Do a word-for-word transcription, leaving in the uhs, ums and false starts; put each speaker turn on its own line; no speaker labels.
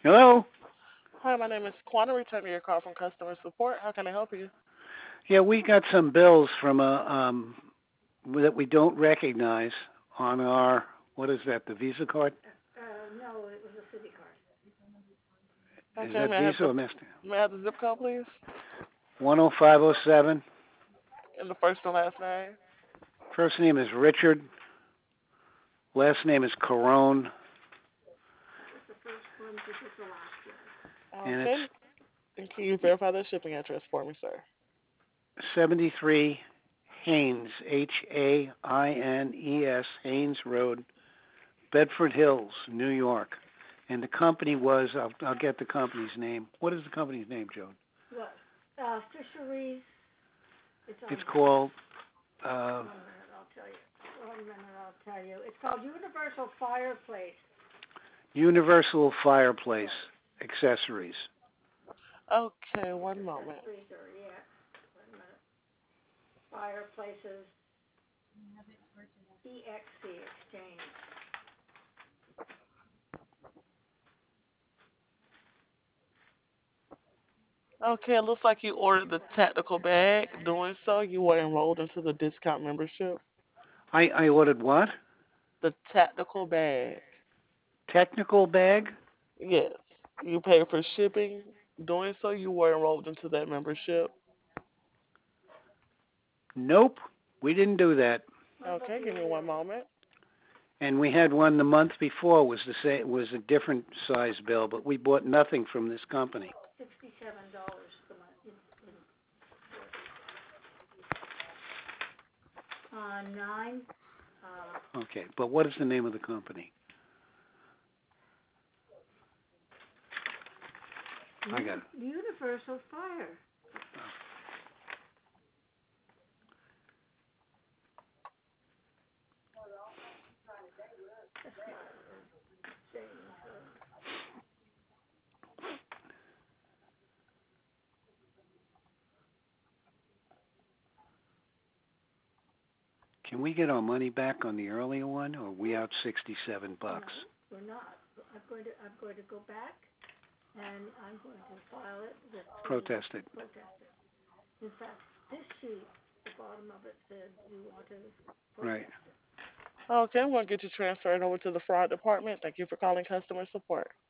Hello?
Hi, my name is Quanta, returning your call from customer support. How can I help you?
Yeah, we got some bills from a um that we don't recognize on our what is that, the Visa card? Is
Okay,
that
may I have
Visa
the
or Master?
may I have the zip code, please,
one oh five oh seven.
and the first and last name?
First name is Richard. Last name is Carone. And it's
Okay, and can you verify the shipping address for me, sir?
seventy-three Haynes, H A I N E S, Haynes Road, Bedford Hills, New York. And the company was, I'll, I'll get the company's name. What is the company's name, Joan? It's called, uh, Universal Fireplace Accessories.
Okay, one moment. Okay, it looks like you ordered the tactical bag. Doing so, you were enrolled into the discount membership.
I, I ordered what?
The tactical bag.
Technical bag?
Yes, you paid for shipping. Doing so, you were enrolled into that membership.
Nope, we didn't do that.
Okay, give me one moment.
And we had one the month before was the same, was a different size bill, but we bought nothing from this company. Okay, but what is the name of the company? I got it. Can we get our money back on the earlier one, or are we out sixty-seven bucks? Protest it. Right.
Okay, I'm going to get you transferred over to the fraud department. Thank you for calling customer support.